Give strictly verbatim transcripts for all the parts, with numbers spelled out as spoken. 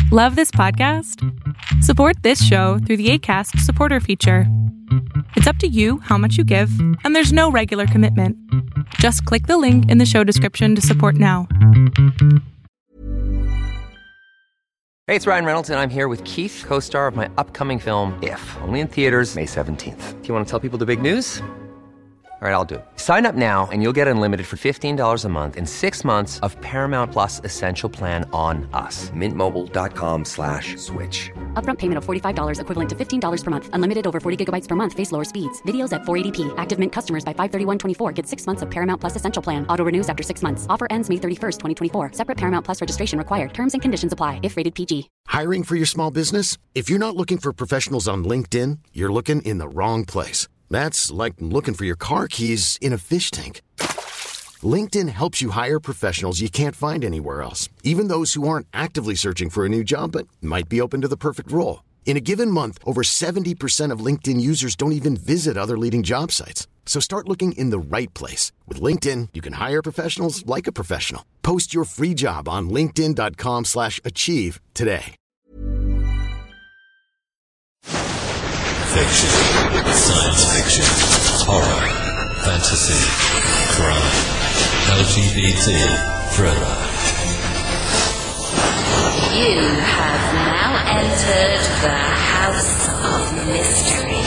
Love this podcast? Support this show through the Acast supporter feature. It's up to you how much you give, and there's no regular commitment. Just click the link in the show description to support now. Hey, it's Ryan Reynolds, and I'm here with Keith, co-star of my upcoming film, If, only in theaters May seventeenth. Do you want to tell people the big news? All right, I'll do it. Sign up now and you'll get unlimited for fifteen dollars a month and six months of Paramount Plus Essential Plan on us. Mint Mobile dot com slash switch. Upfront payment of forty-five dollars equivalent to fifteen dollars per month. Unlimited over forty gigabytes per month. Face lower speeds. Videos at four eighty p. Active Mint customers by five thirty-one twenty-four get six months of Paramount Plus Essential Plan. Auto renews after six months. Offer ends May thirty-first, twenty twenty-four. Separate Paramount Plus registration required. Terms and conditions apply if rated P G. Hiring for your small business? If you're not looking for professionals on LinkedIn, you're looking in the wrong place. That's like looking for your car keys in a fish tank. LinkedIn helps you hire professionals you can't find anywhere else, even those who aren't actively searching for a new job but might be open to the perfect role. In a given month, over seventy percent of LinkedIn users don't even visit other leading job sites. So start looking in the right place. With LinkedIn, you can hire professionals like a professional. Post your free job on linkedin dot com slash achieve today. Fiction, science fiction, horror, fantasy, crime, L G B T, thriller. You have now entered the House of Mystery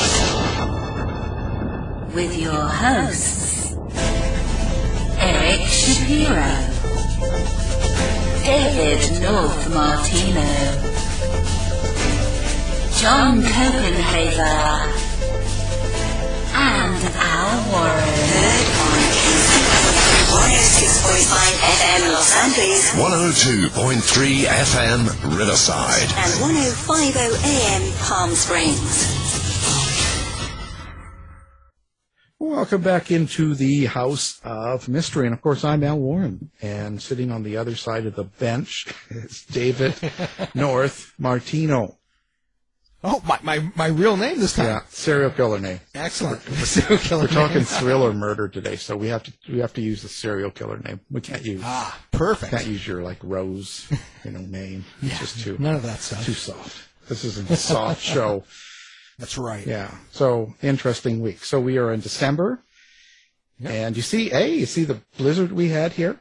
with your hosts, Eric Shapiro, David North Martino, John Copenhaver, and Al Warren. Heard on one oh six point five F M Los Angeles, one oh two point three F M Riverside, and ten fifty A M Palm Springs. Welcome back into the House of Mystery. And, of course, I'm Al Warren. And sitting on the other side of the bench is David North Martino. Oh, my, my my real name this time. Yeah, serial killer name. Excellent. Serial killer. We're talking thriller murder today, so we have to we have to use the serial killer name. We can't use ah perfect. Can't use your like Rose, you know, name. It's yeah, just too none of that stuff. Too soft. This isn't a soft show. That's right. Yeah. So interesting week. So we are in December, yep. And you see, hey, you see the blizzard we had here?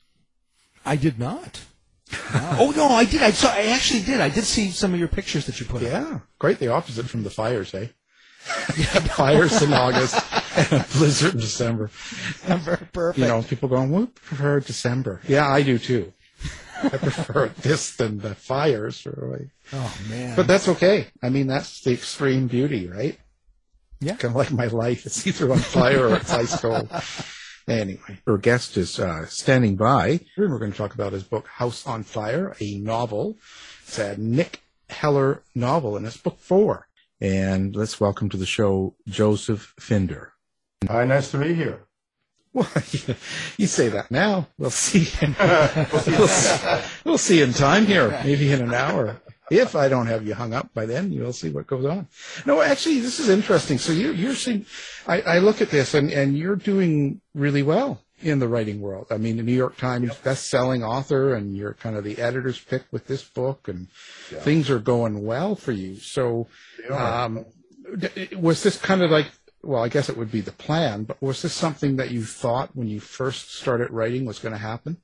I did not. Wow. Oh no, I did. I saw. I actually did. I did see some of your pictures that you put. Yeah, up. Great. The opposite from the fires, eh? Yeah, fires in August and a blizzard in December. Perfect. You know, people going, "We prefer December." Yeah, I do too. I prefer this than the fires. Really. Oh man! But that's okay. I mean, that's the extreme beauty, right? Yeah. Kind of like my life. It's either on fire or it's ice cold. Anyway, our guest is uh, standing by, and we're going to talk about his book, House on Fire, a novel. It's a Nick Heller novel, and it's book four. And let's welcome to the show Joseph Finder. Hi, nice to be here. Well, you say that now. We'll see. we'll, see we'll see in time here, maybe in an hour. If I don't have you hung up by then, you'll see what goes on. No, actually, this is interesting. So you, you're seeing, I, I look at this, and, and you're doing really well in the writing world. I mean, the New York Times yep. best-selling author, and you're kind of the editor's pick with this book, and yeah. things are going well for you. So um, was this kind of like, well, I guess it would be the plan, but was this something that you thought when you first started writing was going to happen?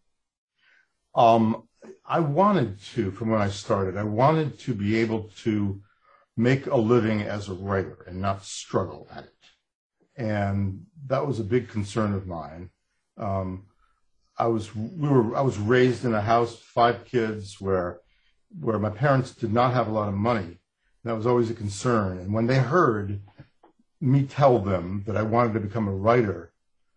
Um. I wanted to, from when I started, I wanted to be able to make a living as a writer and not struggle at it. And that was a big concern of mine. Um, I was, we were, I was raised in a house, five kids, where, where my parents did not have a lot of money. That was always a concern. And when they heard me tell them that I wanted to become a writer,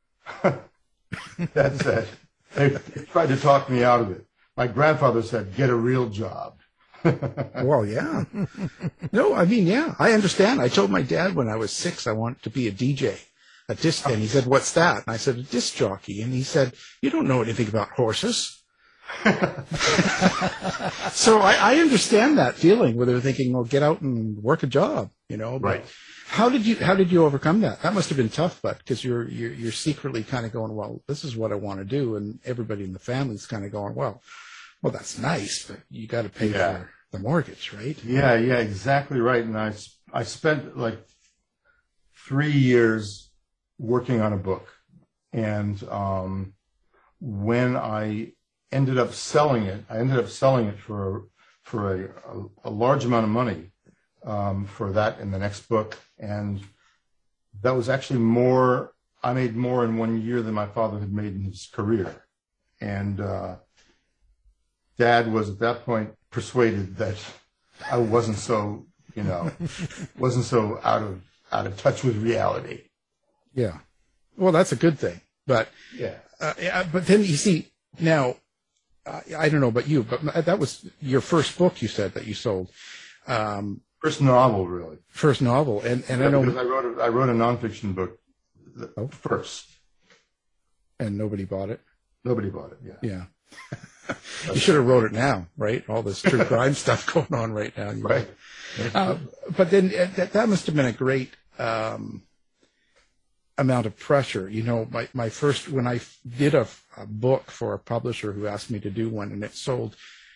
that's it. They, they tried to talk me out of it. My grandfather said, get a real job. Well, yeah. No, I mean, yeah, I understand. I told my dad when I was six I wanted to be a D J, a disc, and he said, what's that? And I said, a disc jockey. And he said, you don't know anything about horses. So I, I understand that feeling where they're thinking, well, get out and work a job, you know. But right. How did you how did you overcome that? That must have been tough, but because you're, you're you're secretly kind of going, well, this is what I want to do, and everybody in the family's kind of going, well, well, that's nice, but you got to pay yeah. for the mortgage, right? Yeah, yeah, exactly right. And I, I spent like three years working on a book. And um, when I ended up selling it, I ended up selling it for, for a, a, a large amount of money um, for that in the next book. And that was actually more, I made more in one year than my father had made in his career. And uh, Dad was at that point persuaded that I wasn't so, you know, wasn't so out of out of touch with reality. Yeah. Well, that's a good thing. But yeah. Uh, yeah, but then you see now, uh, I don't know about you, but that was your first book. You said that you sold. Um, first novel, really. First novel, and and yeah, I know because I wrote a, I wrote a nonfiction book oh. first, and nobody bought it. Nobody bought it. Yeah. Yeah. You should have wrote it now, right? All this true crime stuff going on right now. Right. Uh, but then uh, that, that must have been a great um, amount of pressure. You know, my, my first, when I did a, a book for a publisher who asked me to do one, and it sold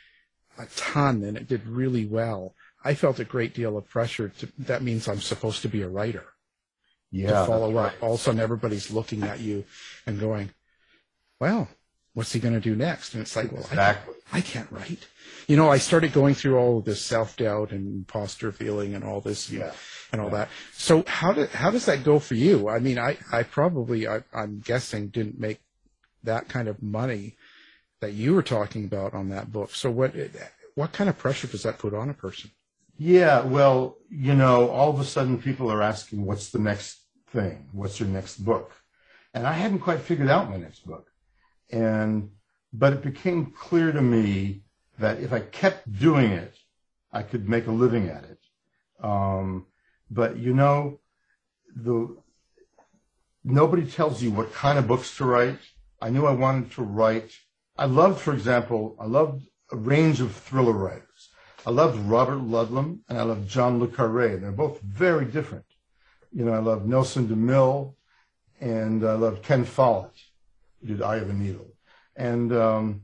a ton and it did really well, I felt a great deal of pressure. To, that means I'm supposed to be a writer. Yeah. To follow up. Right. All of a sudden, everybody's looking at you and going, well, what's he going to do next? And it's like, well, exactly. I, I can't write. You know, I started going through all of this self-doubt and imposter feeling and all this yeah. and all yeah. that. So how did, how does that go for you? I mean, I, I probably, I, I'm guessing, didn't make that kind of money that you were talking about on that book. So what what kind of pressure does that put on a person? Yeah, well, you know, all of a sudden people are asking, what's the next thing? What's your next book? And I hadn't quite figured out my next book. And, but it became clear to me that if I kept doing it, I could make a living at it. Um, but you know, the, nobody tells you what kind of books to write. I knew I wanted to write. I loved, for example, I loved a range of thriller writers. I loved Robert Ludlum and I loved John le Carré. They're both very different. You know, I loved Nelson DeMille and I loved Ken Follett, who did Eye of a Needle. And um,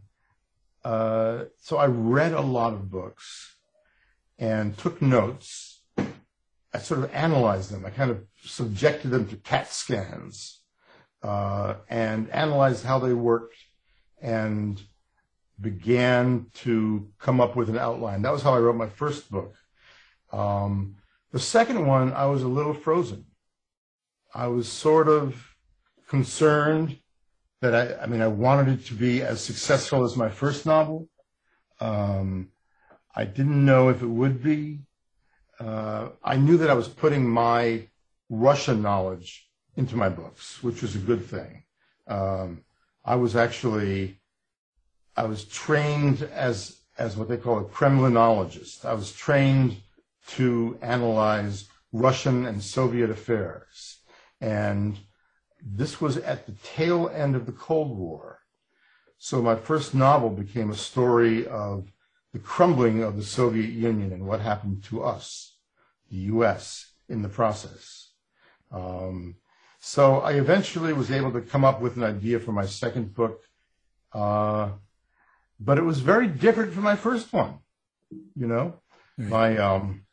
uh, so I read a lot of books and took notes. I sort of analyzed them. I kind of subjected them to CAT scans uh, and analyzed how they worked and began to come up with an outline. That was how I wrote my first book. Um, the second one, I was a little frozen. I was sort of concerned that I, I mean, I wanted it to be as successful as my first novel. Um, I didn't know if it would be. Uh, I knew that I was putting my Russian knowledge into my books, which was a good thing. Um, I was actually, I was trained as, as what they call a Kremlinologist. I was trained to analyze Russian and Soviet affairs. And this was at the tail end of the Cold War. So my first novel became a story of the crumbling of the Soviet Union and what happened to us, the U S, in the process. Um, so I eventually was able to come up with an idea for my second book, uh, but it was very different from my first one. You know, mm-hmm. my um,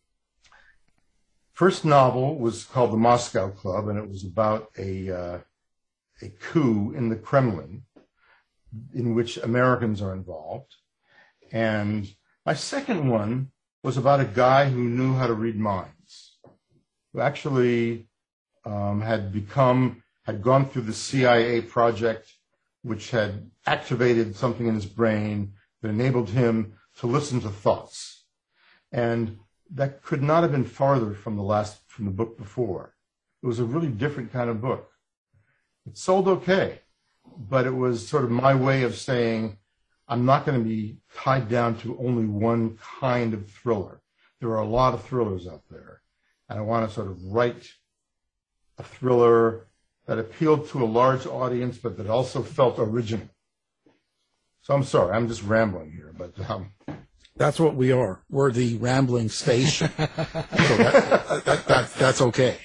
first novel was called The Moscow Club, and it was about a uh, a coup in the Kremlin in which Americans are involved. And my second one was about a guy who knew how to read minds, who actually um, had become, had gone through the C I A project, which had activated something in his brain that enabled him to listen to thoughts. And that could not have been farther from the last, from the book before. It was a really different kind of book. It sold okay, but it was sort of my way of saying, I'm not going to be tied down to only one kind of thriller. There are a lot of thrillers out there, and I want to sort of write a thriller that appealed to a large audience, but that also felt original. So I'm sorry, I'm just rambling here, but um, that's what we are. We're the rambling station. So that, that, that, that's okay.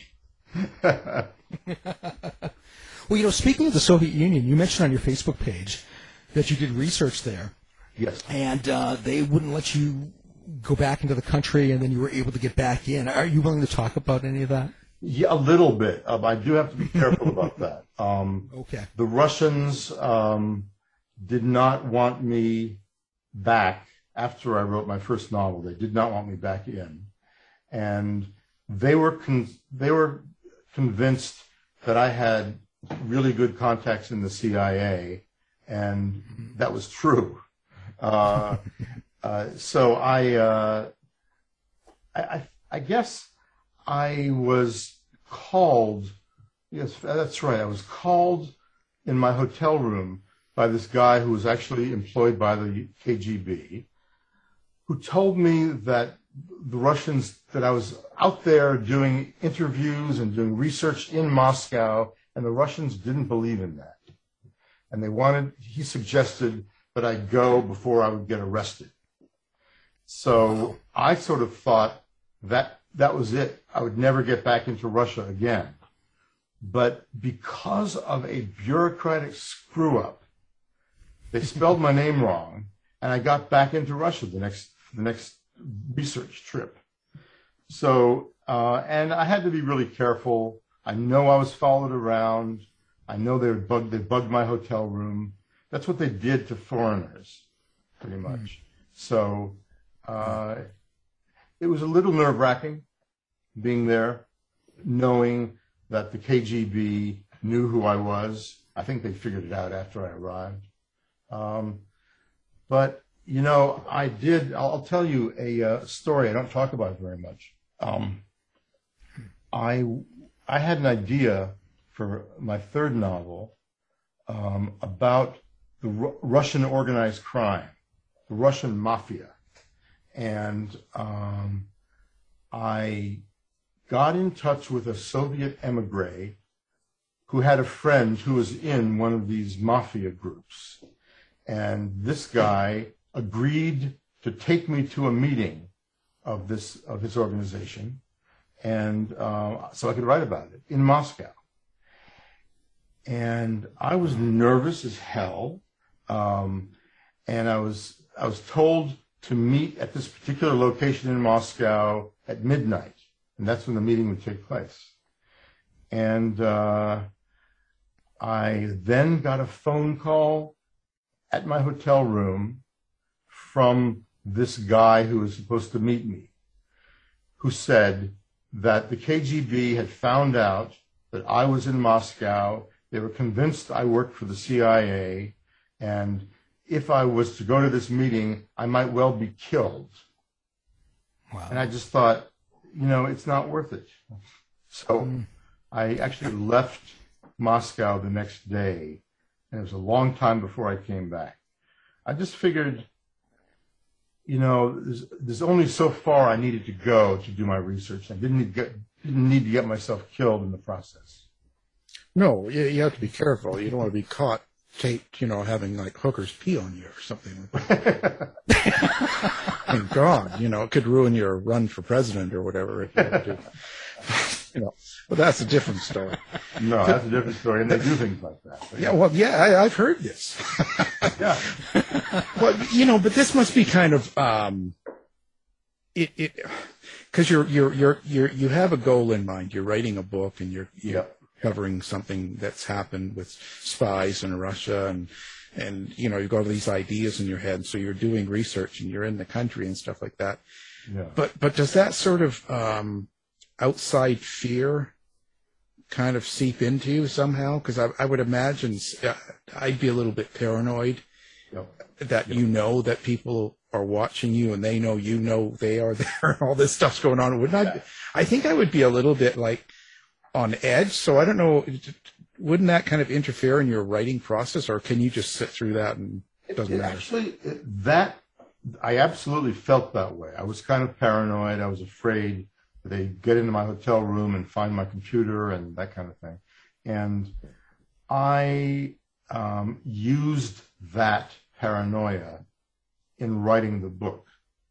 Well, you know, speaking of the Soviet Union, you mentioned on your Facebook page that you did research there. Yes. And uh, they wouldn't let you go back into the country, and then you were able to get back in. Are you willing to talk about any of that? Yeah, a little bit. Um, I do have to be careful about that. Um, okay. The Russians um, did not want me back after I wrote my first novel. They did not want me back in, and they were con- they were convinced that I had really good contacts in the C I A, and that was true. Uh, uh, so I, uh, I, I, I guess I was called. Yes, that's right. I was called in my hotel room by this guy who was actually employed by the K G B, who told me that the Russians, that I was out there doing interviews and doing research in Moscow, and the Russians didn't believe in that. And they wanted, he suggested that I go before I would get arrested. So I sort of thought that that was it. I would never get back into Russia again. But because of a bureaucratic screw-up, they spelled my name wrong, and I got back into Russia the next the next research trip. So, uh, and I had to be really careful. I know I was followed around. I know they bugged, they bugged my hotel room. That's what they did to foreigners, pretty much. Mm. So uh, it was a little nerve-wracking being there, knowing that the K G B knew who I was. I think they figured it out after I arrived. Um, but, you know, I did, I'll, I'll tell you a uh, story. I don't talk about it very much. Um, I, I had an idea for my third novel um, about the Ru- Russian organized crime, the Russian mafia. And um, I got in touch with a Soviet emigre who had a friend who was in one of these mafia groups. And this guy agreed to take me to a meeting of this of his organization, and uh, so I could write about it in Moscow. And I was nervous as hell, um, and I was I was told to meet at this particular location in Moscow at midnight, and that's when the meeting would take place. And uh, I then got a phone call at my hotel room from this guy who was supposed to meet me, who said that the K G B had found out that I was in Moscow. They were convinced I worked for the C I A, and if I was to go to this meeting, I might well be killed. Wow. And I just thought, you know, it's not worth it. So mm. I actually left Moscow the next day, and it was a long time before I came back. I just figured, you know, there's, there's only so far I needed to go to do my research. I didn't need to get, didn't need to get myself killed in the process. No, you, you have to be careful. You don't want to be caught taped, you know, having like hookers pee on you or something like that. Thank God, you know, it could ruin your run for president or whatever. If you, do. You know, but that's a different story. No, that's a different story, and they do things like that. But yeah, well, yeah, I, I've heard this. Yeah. Well, you know, but this must be kind of um, it it because you're you're you're you're you have a goal in mind. You're writing a book, and you're you're yep. covering something that's happened with spies in Russia, and and you know you've got all these ideas in your head. So you're doing research, and you're in the country and stuff like that. Yeah. But but does that sort of um, outside fear kind of seep into you somehow? Because I, I would imagine I'd be a little bit paranoid yep. that yep. you know that people are watching you and they know you know they are there and all this stuff's going on. Wouldn't I? I think I would be a little bit like on edge. So I don't know. Wouldn't that kind of interfere in your writing process, or can you just sit through that and it doesn't it, it matter? Actually, it, that I absolutely felt that way. I was kind of paranoid. I was afraid they get into my hotel room and find my computer and that kind of thing. And I um, used that paranoia in writing the book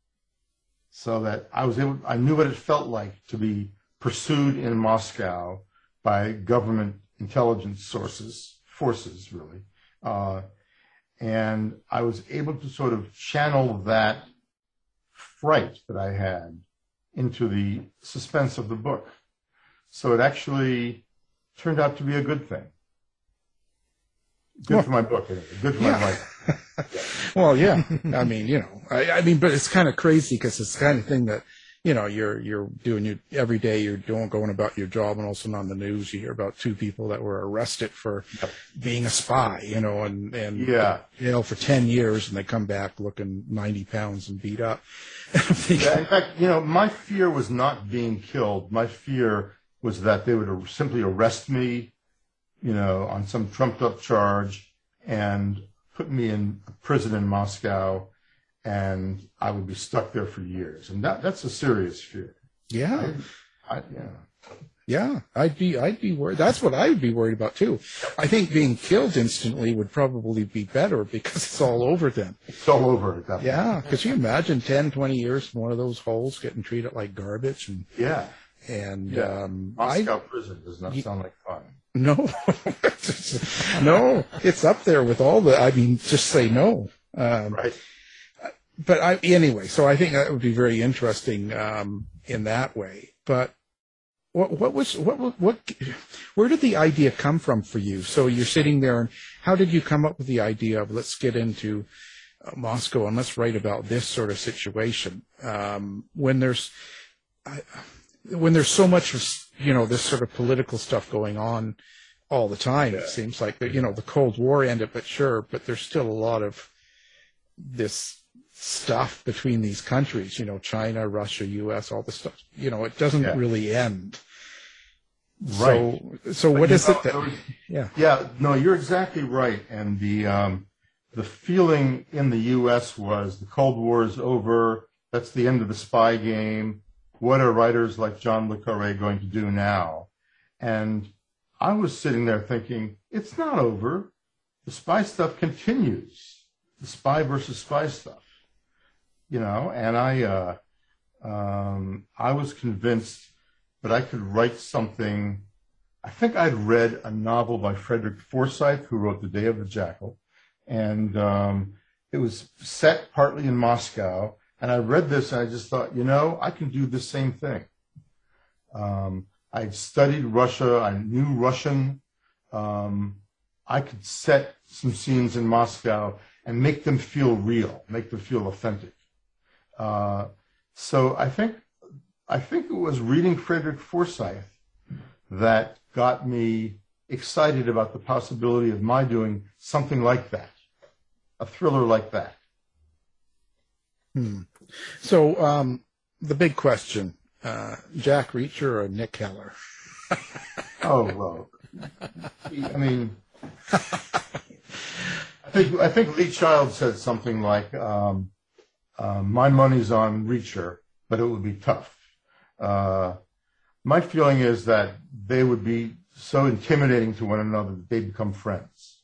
so that I was able, I knew what it felt like to be pursued in Moscow by government intelligence sources, forces really. Uh, and I was able to sort of channel that fright that I had into the suspense of the book. So it actually turned out to be a good thing. Good well, for my book, anyway. Good for yeah. my life. Well, yeah. I mean, you know, I, I mean, but it's kind of crazy because it's the kind of thing that, you know, you're you're doing your every day. You're doing going about your job, and also on the news, you hear about two people that were arrested for yep. being a spy. You know, and and yeah, you know, for ten years, and they come back looking ninety pounds and beat up. Yeah, in fact, you know, my fear was not being killed. My fear was that they would simply arrest me, you know, on some trumped-up charge and put me in prison in Moscow, and I would be stuck there for years. And that that's a serious fear. Yeah. I, I, yeah. Yeah, I'd be I'd be worried. That's what I would be worried about, too. I think being killed instantly would probably be better because it's all over then. It's all over at that point. Yeah, because you imagine ten, twenty years from one of those holes getting treated like garbage. And yeah. And yeah. Um, Moscow I, prison does not sound like fun. No. No, it's up there with all the, I mean, just say no. Um, right. But I, anyway, so I think that would be very interesting um, in that way. But what, what was, what, what, what, where did the idea come from for you? So you're sitting there, and how did you come up with the idea of let's get into uh, Moscow and let's write about this sort of situation um, when there's, I, when there's so much, you know, this sort of political stuff going on all the time? Yeah. It seems like that, you know, the Cold War ended, but sure, but there's still a lot of this stuff between these countries, you know, China, Russia, U S, all the stuff, you know, it doesn't yeah. really end. Right. So, so what is know, it that, was, yeah. Yeah, no, you're exactly right. And the, um, the feeling in the U S was the Cold War is over. That's the end of the spy game. What are writers like John le Carré going to do now? And I was sitting there thinking, it's not over. The spy stuff continues. The spy versus spy stuff. You know, and I, uh, um, I was convinced that I could write something. I think I'd read a novel by Frederick Forsyth, who wrote The Day of the Jackal, and um, it was set partly in Moscow. And I read this, and I just thought, you know, I can do the same thing. Um, I'd studied Russia. I knew Russian. Um, I could set some scenes in Moscow and make them feel real, make them feel authentic. Uh, so I think I think it was reading Frederick Forsyth that got me excited about the possibility of my doing something like that, a thriller like that. Hmm. So um, the big question, uh, Jack Reacher or Nick Heller? Oh, well, I mean, I think I think Lee Child said something like, um, uh, my money's on Reacher, but it would be tough. Uh, my feeling is that they would be so intimidating to one another that they become friends.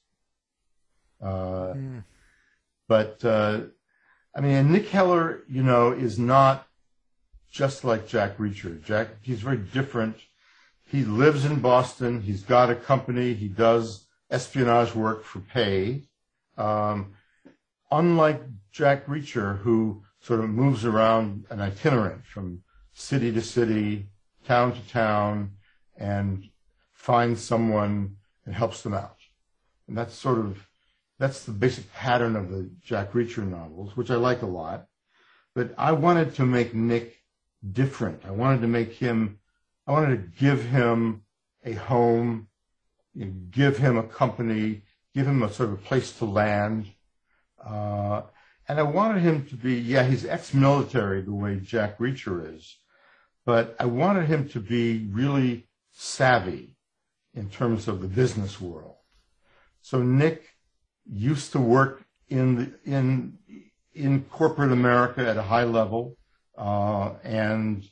Uh, mm. But, uh, I mean, and Nick Heller, you know, is not just like Jack Reacher. Jack, he's very different. He lives in Boston. He's got a company. He does espionage work for pay. Um, unlike Jack Reacher, who sort of moves around an itinerant from city to city, town to town, and finds someone and helps them out. And that's sort of, that's the basic pattern of the Jack Reacher novels, which I like a lot. But I wanted to make Nick different. I wanted to make him, I wanted to give him a home, you know, give him a company, give him a sort of a place to land. Uh, and I wanted him to be, yeah, he's ex-military the way Jack Reacher is, but I wanted him to be really savvy in terms of the business world. So Nick used to work in the, in in corporate America at a high level, uh, and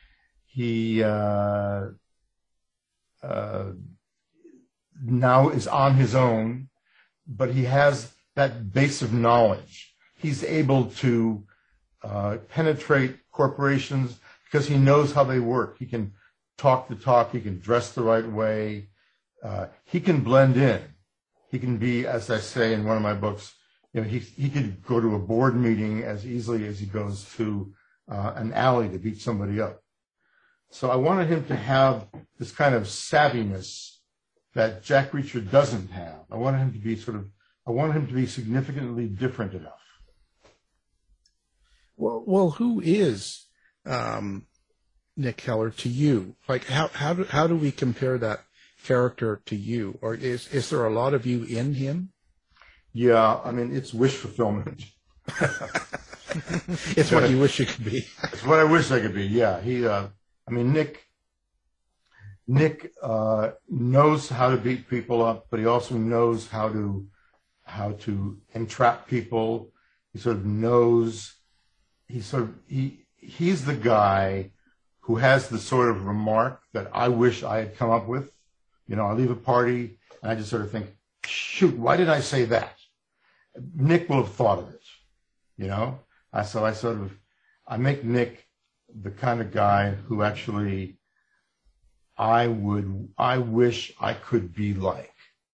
he uh, uh, now is on his own, but he has that base of knowledge. He's able to uh, penetrate corporations because he knows how they work. He can talk the talk. He can dress the right way. Uh, he can blend in. He can be, as I say in one of my books, you know, he he could go to a board meeting as easily as he goes to uh, an alley to beat somebody up. So I wanted him to have this kind of savviness that Jack Reacher doesn't have. I wanted him to be sort of, I wanted him to be significantly different enough. Well, well, who is um, Nick Heller to you? Like, how how do how do we compare that character to you? Or is is there a lot of you in him? Yeah, I mean, it's wish fulfillment. It's what you wish you could be. It's what I wish I could be. Yeah, he. Uh, I mean, Nick. Nick uh, knows how to beat people up, but he also knows how to how to entrap people. He sort of knows. He sort of he he's the guy who has the sort of remark that I wish I had come up with. You know, I leave a party and I just sort of think, shoot, why did I say that? Nick will have thought of it. You know, I, so I sort of I make Nick the kind of guy who actually I would, I wish I could be like.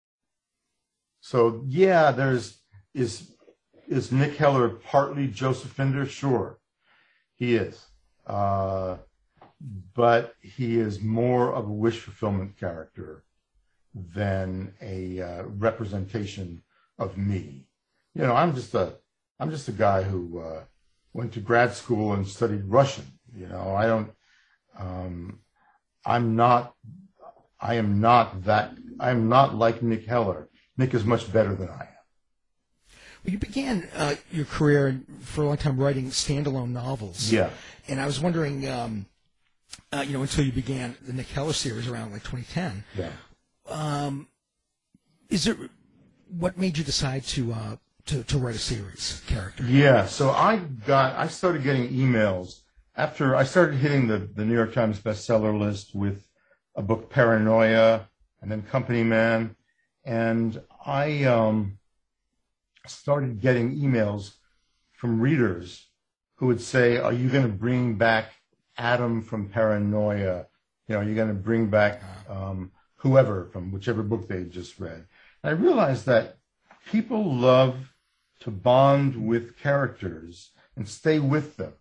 So yeah, there's, is, is Nick Heller partly Joseph Finder? Sure, he is. Uh, but he is more of a wish fulfillment character than a uh, representation of me. You know, I'm just a, I'm just a guy who uh, went to grad school and studied Russian. You know, I don't, um, I'm not, I am not that, I am not like Nick Heller. Nick is much better than I am. Well, you began uh, your career for a long time writing standalone novels. Yeah. And I was wondering, um, uh, you know, until you began the Nick Heller series around like twenty ten. Yeah. Um, is there, what made you decide to, uh, to, to write a series character? Yeah. So I got, I started getting emails after I started hitting the, the New York Times bestseller list with a book, Paranoia, and then Company Man. And I um, started getting emails from readers who would say, are you going to bring back Adam from Paranoia? You know, are you going to bring back um, whoever from whichever book they just read? And I realized that people love to bond with characters and stay with them.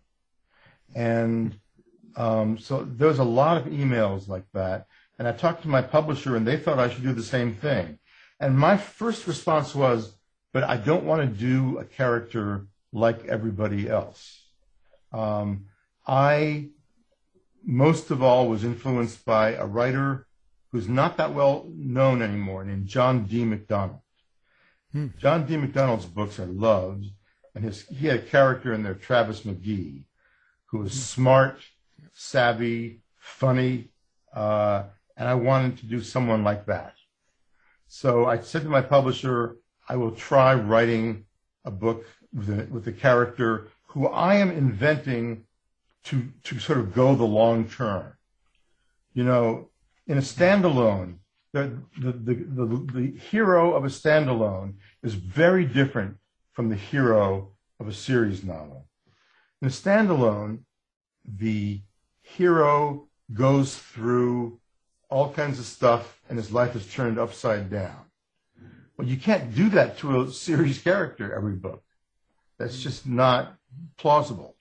And um, so there was a lot of emails like that. And I talked to my publisher, and they thought I should do the same thing. And my first response was, but I don't want to do a character like everybody else. Um, I, most of all, was influenced by a writer who's not that well known anymore, named John D. MacDonald. Hmm. John D. MacDonald's books are loved, and his, he had a character in there, Travis McGee, who was smart, savvy, funny, uh, and I wanted to do someone like that. So I said to my publisher, I will try writing a book with a, with a character who I am inventing to, to sort of go the long term. You know, in a standalone, the, the, the, the, the hero of a standalone is very different from the hero of a series novel. In a standalone, the hero goes through all kinds of stuff and his life is turned upside down. Well, you can't do that to a series character every book. That's just not plausible.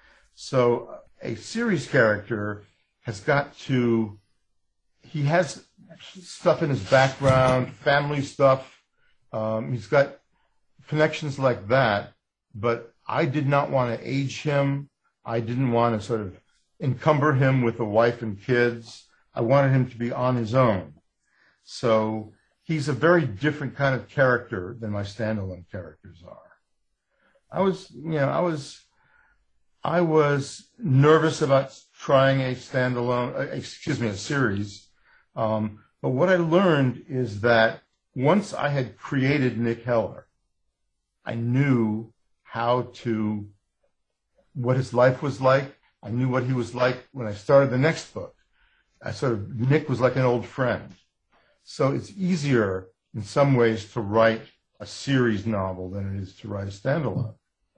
So a series character has got to, he has stuff in his background, family stuff. Um, he's got connections like that, but I did not want to age him. I didn't want to sort of encumber him with a wife and kids. I wanted him to be on his own. So he's a very different kind of character than my standalone characters are. I was, you know, I was, I was nervous about trying a standalone, uh, excuse me, a series. Um, but what I learned is that once I had created Nick Heller, I knew how to, what his life was like. I knew what he was like when I started the next book. I sort of, Nick was like an old friend. So it's easier in some ways to write a series novel than it is to write a standalone.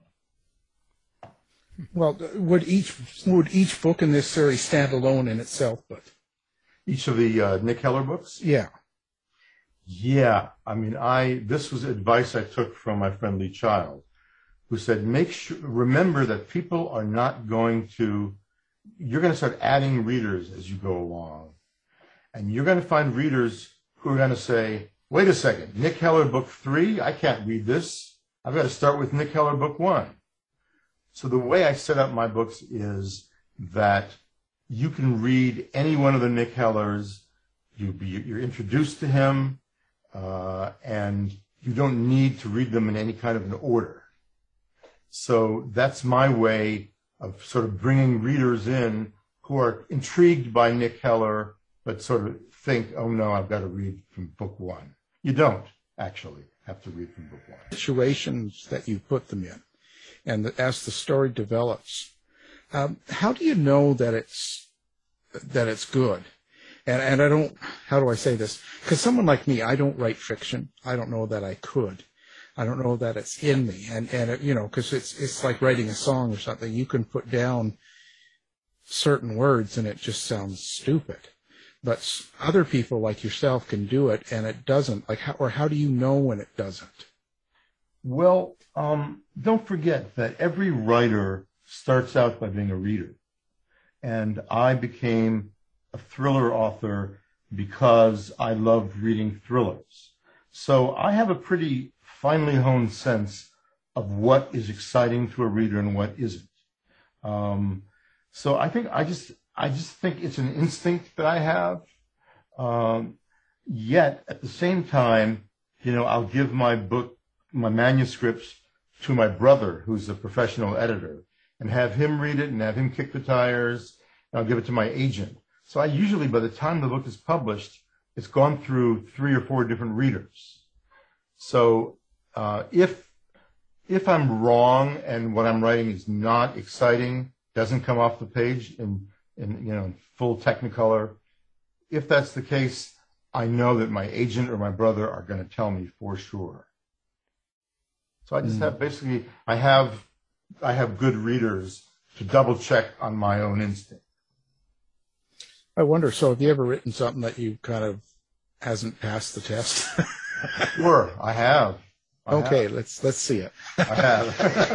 Well, would each would each book in this series stand alone in itself? But each of the uh, Nick Heller books? Yeah. Yeah. I mean, I this was advice I took from my friend Lee Child, who said, make sure, remember that people are not going to, you're going to start adding readers as you go along. And you're going to find readers who are going to say, wait a second, Nick Heller book three? I can't read this. I've got to start with Nick Heller book one. So the way I set up my books is that you can read any one of the Nick Hellers. You be, you're introduced to him, uh, and you don't need to read them in any kind of an order. So that's my way of sort of bringing readers in who are intrigued by Nick Heller, but sort of think, oh no, I've got to read from book one. You don't actually have to read from book one. Situations that you put them in, and the, as the story develops, um, how do you know that it's that it's good? And and I don't, how do I say this? Because someone like me, I don't write fiction. I don't know that I could. I don't know that it's in me. And, and it, you know, because it's, it's like writing a song or something. You can put down certain words and it just sounds stupid. But other people like yourself can do it and it doesn't. Like, how, or how do you know when it doesn't? Well, um, don't forget that every writer starts out by being a reader. And I became a thriller author because I loved reading thrillers. So I have a pretty finely honed sense of what is exciting to a reader and what isn't. Um, so I think I just I just think it's an instinct that I have. Um, yet at the same time, you know, I'll give my book, my manuscripts to my brother, who's a professional editor, and have him read it and have him kick the tires. And I'll give it to my agent. So I usually, by the time the book is published, it's gone through three or four different readers. So uh, if if I'm wrong and what I'm writing is not exciting, doesn't come off the page in, in you know in full Technicolor, if that's the case, I know that my agent or my brother are going to tell me for sure. So I just mm. have basically I have I have good readers to double check on my own instinct. I wonder, so have you ever written something that you kind of hasn't passed the test? Sure, I have. I okay, have. let's let's see it. I have.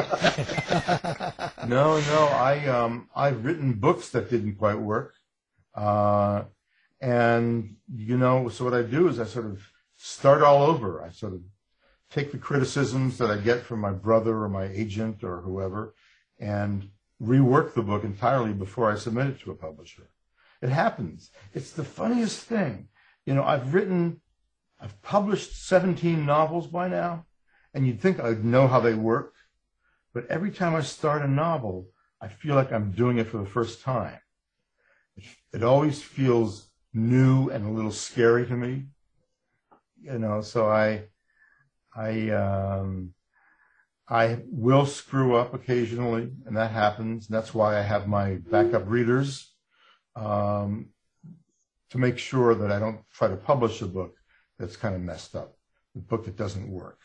no, no, I um I've written books that didn't quite work, uh, and you know, so what I do is I sort of start all over. I sort of take the criticisms that I get from my brother or my agent or whoever, and rework the book entirely before I submit it to a publisher. It happens. It's the funniest thing. You know, I've written, I've published seventeen novels by now, and you'd think I'd know how they work. But every time I start a novel, I feel like I'm doing it for the first time. It, it always feels new and a little scary to me. You know, so I, I, um, I will screw up occasionally, and that happens. And that's why I have my backup readers. Um, to make sure that I don't try to publish a book that's kind of messed up, a book that doesn't work.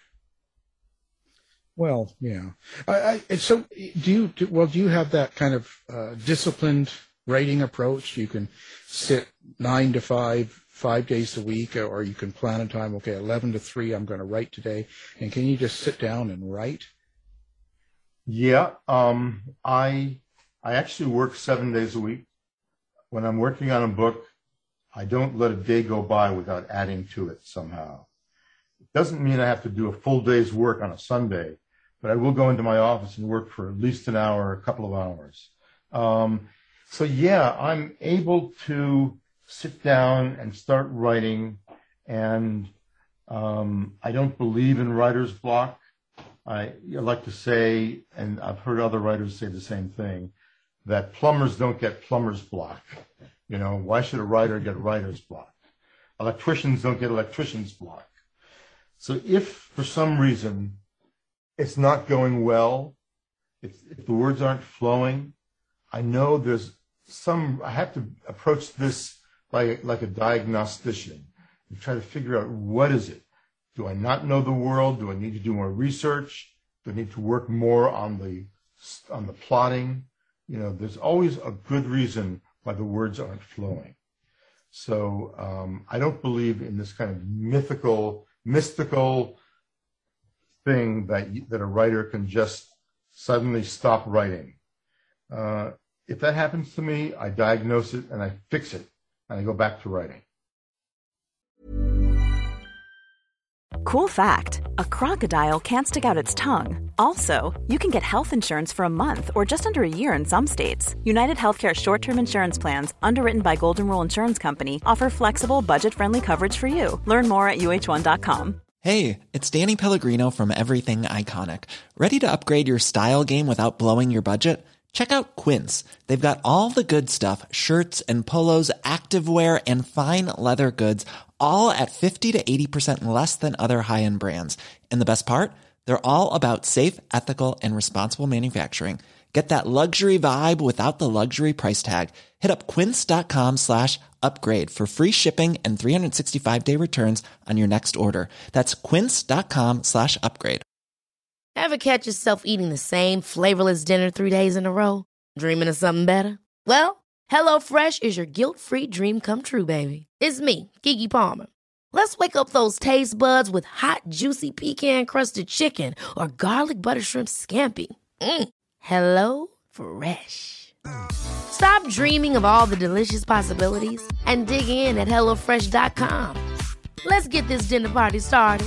Well, yeah. I, I, so do you, do, well, do you have that kind of uh, disciplined writing approach? You can sit nine to five, five days a week, or you can plan a time, okay, eleven to three, I'm going to write today. And can you just sit down and write? Yeah. Um, I, I actually work seven days a week. When I'm working on a book, I don't let a day go by without adding to it somehow. It doesn't mean I have to do a full day's work on a Sunday, but I will go into my office and work for at least an hour, a couple of hours. Um, so yeah, I'm able to sit down and start writing, and um, I don't believe in writer's block. I, I like to say, and I've heard other writers say the same thing, that plumbers don't get plumber's block. You know, why should a writer get writer's block? Electricians don't get electrician's block. So if for some reason it's not going well, if, if the words aren't flowing, I know there's some, I have to approach this like, like a diagnostician and try to figure out what is it? Do I not know the world? Do I need to do more research? Do I need to work more on the, on the plotting? You know, there's always a good reason why the words aren't flowing. So um, I don't believe in this kind of mythical, mystical thing that that a writer can just suddenly stop writing. Uh, if that happens to me, I diagnose it and I fix it, and I go back to writing. Cool fact, a crocodile can't stick out its tongue. Also, you can get health insurance for a month or just under a year in some states. United Healthcare short-term insurance plans, underwritten by Golden Rule Insurance Company, offer flexible, budget-friendly coverage for you. Learn more at U H one dot com. Hey, it's Danny Pellegrino from Everything Iconic. Ready to upgrade your style game without blowing your budget? Check out Quince. They've got all the good stuff, shirts and polos, activewear, and fine leather goods, all at fifty to eighty percent less than other high-end brands. And the best part? They're all about safe, ethical, and responsible manufacturing. Get that luxury vibe without the luxury price tag. Hit up quince.com slash upgrade for free shipping and three sixty-five day returns on your next order. That's quince.com slash upgrade. Ever catch yourself eating the same flavorless dinner three days in a row? Dreaming of something better? Well, HelloFresh is your guilt-free dream come true, baby. It's me, Keke Palmer. Let's wake up those taste buds with hot, juicy pecan-crusted chicken or garlic butter shrimp scampi. Mm. Hello Fresh. Stop dreaming of all the delicious possibilities and dig in at hello fresh dot com. Let's get this dinner party started.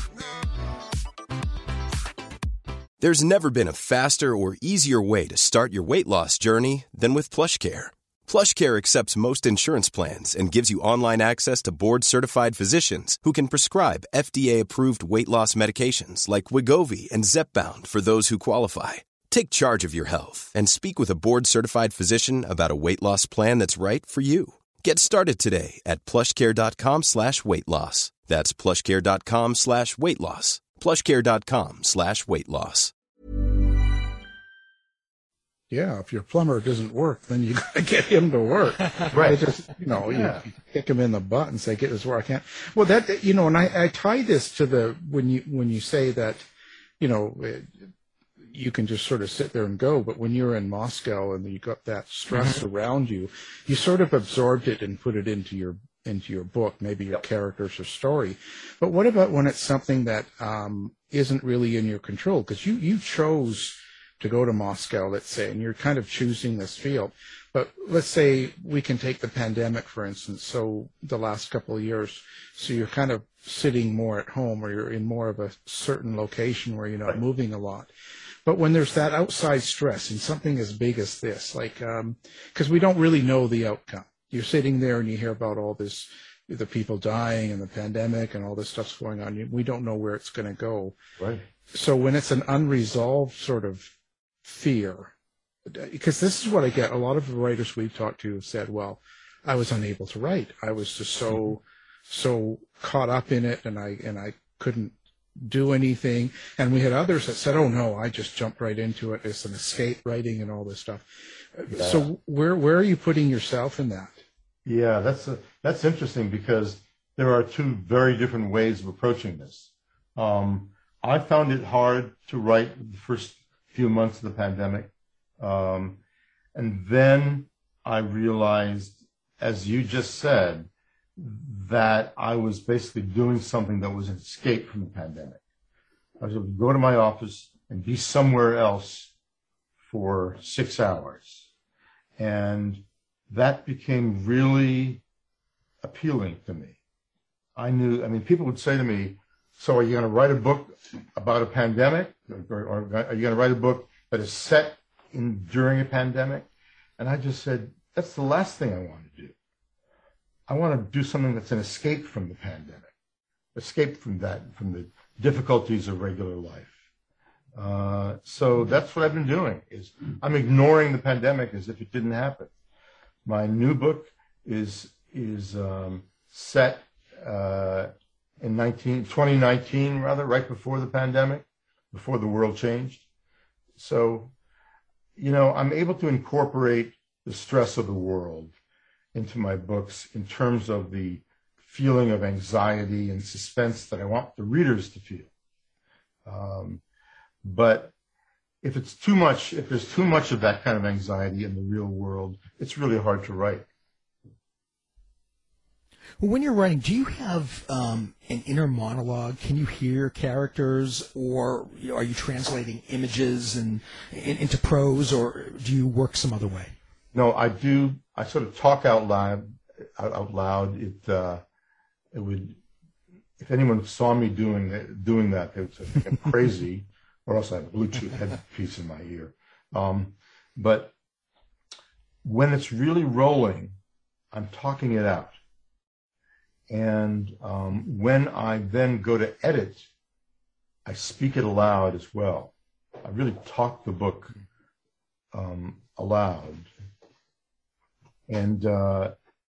There's never been a faster or easier way to start your weight loss journey than with PlushCare. PlushCare accepts most insurance plans and gives you online access to board-certified physicians who can prescribe F D A-approved weight loss medications like Wegovy and Zepbound for those who qualify. Take charge of your health and speak with a board-certified physician about a weight loss plan that's right for you. Get started today at plushcare.com slash weight loss. That's plushcare.com slash weight loss. plushcare.com slash weight loss. Yeah, if your plumber doesn't work, then you got to get him to work. Right. Just, you know, Yeah. you, you kick him in the butt and say, get this where I can't. Well, that, you know, and I, I tie this to the, when you, when you say that, you know, it, you can just sort of sit there and go, but when you're in Moscow and you got that stress mm-hmm. around you, you sort of absorbed it and put it into your, into your book, maybe your yep. characters or story. But what about when it's something that, um, isn't really in your control? Because you, you chose to go to Moscow, let's say, and you're kind of choosing this field. But let's say we can take the pandemic, for instance, so the last couple of years, so you're kind of sitting more at home or you're in more of a certain location where you're not right. moving a lot. But when there's that outside stress in something as big as this, like, um, because we don't really know the outcome. You're sitting there and you hear about all this, the people dying and the pandemic and all this stuff's going on. We don't know where it's going to go. Right. So when it's an unresolved sort of fear, because this is what I get. A lot of the writers we've talked to have said, well, I was unable to write. I was just so, so caught up in it and I, and I couldn't do anything. And we had others that said, oh no, I just jumped right into it. It's an escape writing and all this stuff. Yeah. So where, where are you putting yourself in that? Yeah, that's, a, that's interesting because there are two very different ways of approaching this. Um, I found it hard to write the first few months of the pandemic. Um, and then I realized, as you just said, that I was basically doing something that was an escape from the pandemic. I was able to go to my office and be somewhere else for six hours. And that became really appealing to me. I knew, I mean, people would say to me, so are you going to write a book about a pandemic? Or, or are you going to write a book that is set in during a pandemic? And I just said, that's the last thing I want to do. I want to do something that's an escape from the pandemic, escape from that, from the difficulties of regular life. Uh, so that's what I've been doing, is I'm ignoring the pandemic as if it didn't happen. My new book is, is um, set uh, in nineteen, twenty nineteen, rather, right before the pandemic, before the world changed. So, you know, I'm able to incorporate the stress of the world into my books in terms of the feeling of anxiety and suspense that I want the readers to feel. Um, but if it's too much, if there's too much of that kind of anxiety in the real world, it's really hard to write. When you're writing, do you have um, an inner monologue? Can you hear characters, or you know, are you translating images and in, into prose, or do you work some other way? No, I do. I sort of talk out loud. Out, out loud. It uh, it would. If anyone saw me doing that, doing that, they would say I'm crazy, or else I have a Bluetooth headpiece in my ear. Um, but when it's really rolling, I'm talking it out. And um, when I then go to edit, I speak it aloud as well. I really talk the book um, aloud. And uh,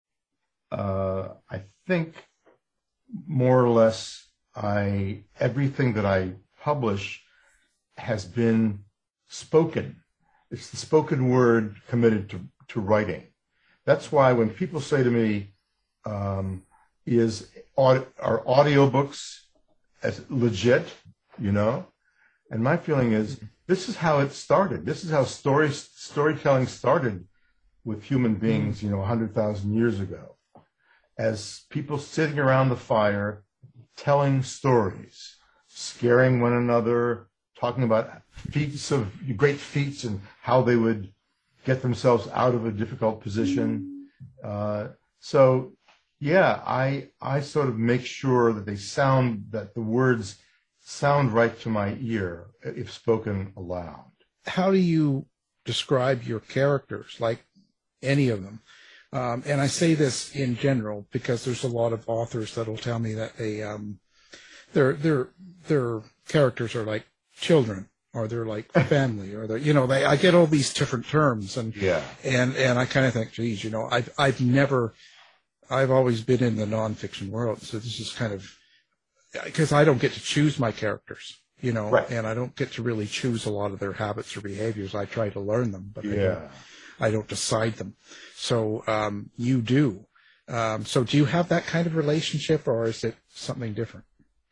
uh, I think more or less I everything that I publish has been spoken. It's the spoken word committed to, to writing. That's why when people say to me, um, is are audiobooks as legit, you know? And my feeling is this is how it started. This is how story storytelling started with human beings, you know, one hundred thousand years ago, as people sitting around the fire, telling stories, scaring one another, talking about feats of great feats and how they would get themselves out of a difficult position. Uh, so. Yeah, I I sort of make sure that they sound, that the words sound right to my ear if spoken aloud. How do you describe your characters, like any of them? Um, and I say this in general because there's a lot of authors that'll tell me that they um, their their their characters are like children, or they're like family, or they're, you know, they I get all these different terms, and yeah, and and I kind of think, geez, you know, I've I've never. I've always been in the nonfiction world, so this is kind of, because I don't get to choose my characters, you know, right. And I don't get to really choose a lot of their habits or behaviors. I try to learn them, but yeah. I, don't, I don't decide them. So um, you do. Um, so do you have that kind of relationship, or is it something different?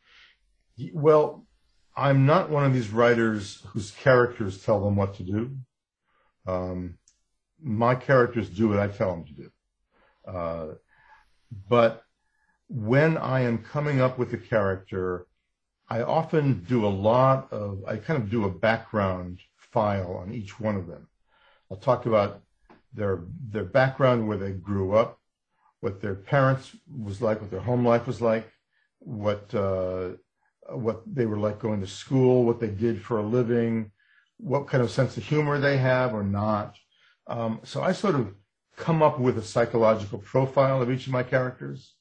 Well, I'm not one of these writers whose characters tell them what to do. Um, my characters do what I tell them to do. Uh, But when I am coming up with a character, I often do a lot of, I kind of do a background file on each one of them. I'll talk about their their background, where they grew up, what their parents was like, what their home life was like, what uh, what they were like going to school, what they did for a living, what kind of sense of humor they have or not. Um, so I sort of come up with a psychological profile of each of my characters.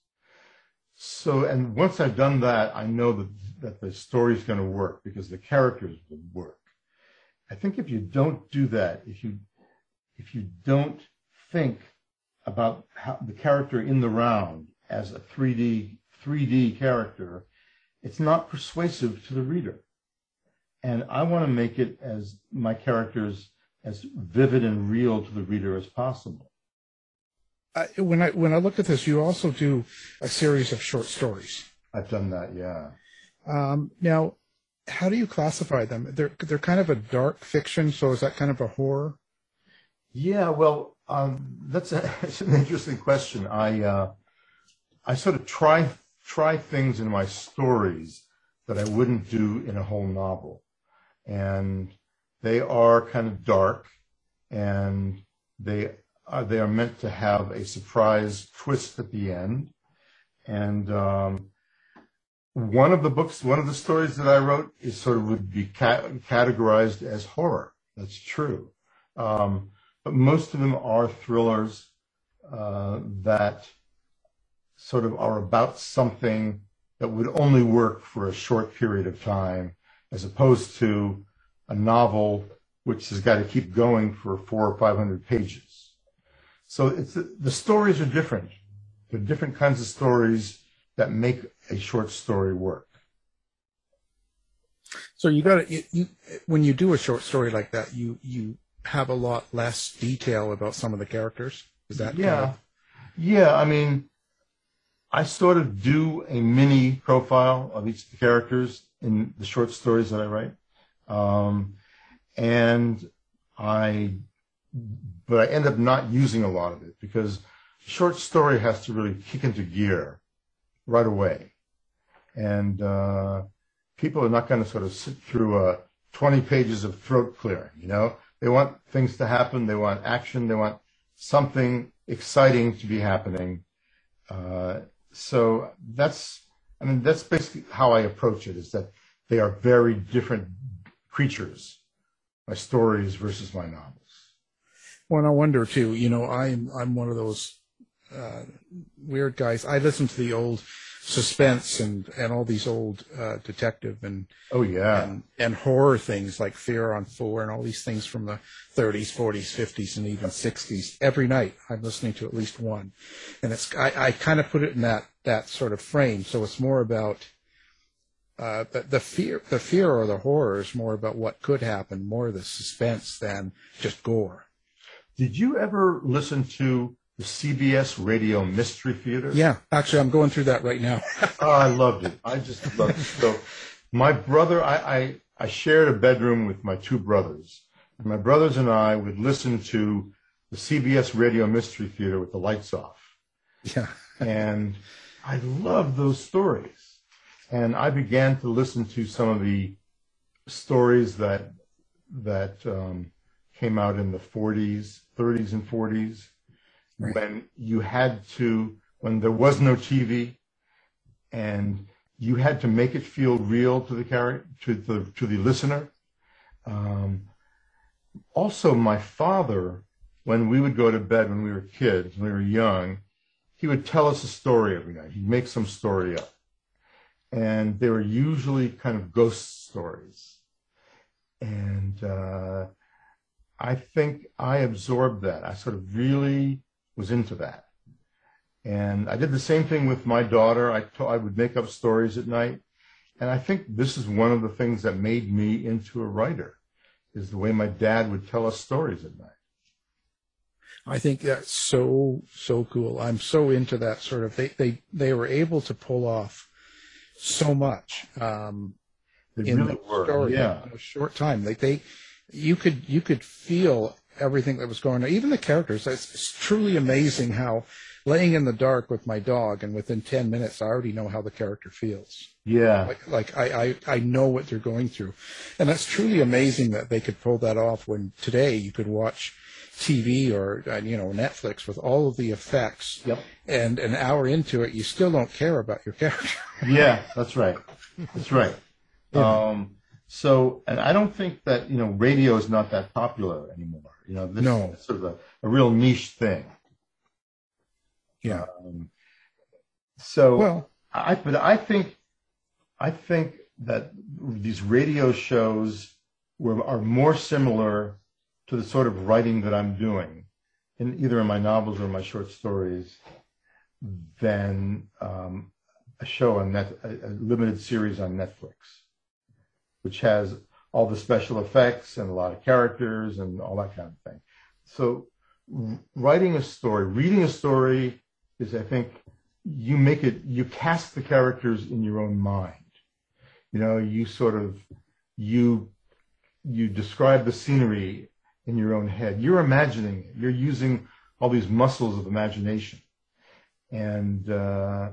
So, and once I've done that, I know that, that the story's going to work because the characters will work. I think if you don't do that, if you, if you don't think about how the character in the round as a three D, three D character, it's not persuasive to the reader. And I want to make it as my characters as vivid and real to the reader as possible. I, when I when I look at this, you also do a series of short stories. I've done that, yeah. Um, now, how do you classify them? They're they're kind of a dark fiction, so is that kind of a horror? Yeah, well, um, that's, a, that's an interesting question. I uh, I sort of try try things in my stories that I wouldn't do in a whole novel, and they are kind of dark, and they. Uh, they are meant to have a surprise twist at the end. And um, one of the books, one of the stories that I wrote is sort of would be ca- categorized as horror. That's true. Um, but most of them are thrillers uh, that sort of are about something that would only work for a short period of time, as opposed to a novel which has got to keep going for four or five hundred pages. So it's the stories are different. There are different kinds of stories that make a short story work. So you got to you, when you do a short story like that, you you have a lot less detail about some of the characters. Is that yeah, kind of... yeah? I mean, I sort of do a mini profile of each of the characters in the short stories that I write, um, and I. But I end up not using a lot of it because short story has to really kick into gear right away. And uh, people are not going to sort of sit through uh, twenty pages of throat clearing, you know? They want things to happen. They want action. They want something exciting to be happening. Uh, so that's, I mean, that's basically how I approach it, is that they are very different creatures, my stories versus my novels. Well, I wonder too, you know, I'm, I'm one of those uh, weird guys. I listen to the old suspense and, and all these old uh, detective and oh yeah and, and horror things like Fear on Four and all these things from the thirties, forties, fifties, and even sixties. Every night I'm listening to at least one, and it's I, I kind of put it in that that sort of frame. So it's more about uh, the, the fear, the fear or the horror is more about what could happen, more the suspense than just gore. Did you ever listen to the C B S Radio Mystery Theater? Yeah, actually, I'm going through that right now. Oh, I loved it. I just loved it. So my brother, I, I, I shared a bedroom with my two brothers. And my brothers and I would listen to the C B S Radio Mystery Theater with the lights off. Yeah. And I loved those stories. And I began to listen to some of the stories that, that um, came out in the forties, thirties and forties. Right. When you had to, when there was no T V, and you had to make it feel real to the character, to the to the listener. Um, also, my father, when we would go to bed when we were kids, when we were young, he would tell us a story every night. He'd make some story up, and they were usually kind of ghost stories. And uh, I think I absorbed that. I sort of really was into that. And I did the same thing with my daughter. I, t- I would make up stories at night. And I think this is one of the things that made me into a writer, is the way my dad would tell us stories at night. I think that's so, so cool. I'm so into that sort of, they, they, they were able to pull off so much um, they in really the were, story yeah. in a short time. Like they, you could, you could feel everything that was going on, even the characters. It's, it's truly amazing how, laying in the dark with my dog, and within ten minutes, I already know how the character feels. Yeah. Like, like I, I, I know what they're going through. And that's truly amazing that they could pull that off when today you could watch T V or, uh, you know, Netflix with all of the effects. Yep. And an hour into it, you still don't care about your character. Yeah, that's right. That's right. Yeah. Um, so, and I don't think that, you know, radio is not that popular anymore. You know, this no. is sort of a, a real niche thing. Yeah. Um, so, well, I, but I think, I think that these radio shows were, are more similar to the sort of writing that I'm doing, in either in my novels or my short stories, than um, a show on net, a, a limited series on Netflix, which has all the special effects and a lot of characters and all that kind of thing. So writing a story, reading a story is, I think, you make it, you cast the characters in your own mind. You know, you sort of, you, you describe the scenery in your own head. You're imagining it. You're using all these muscles of imagination. And uh,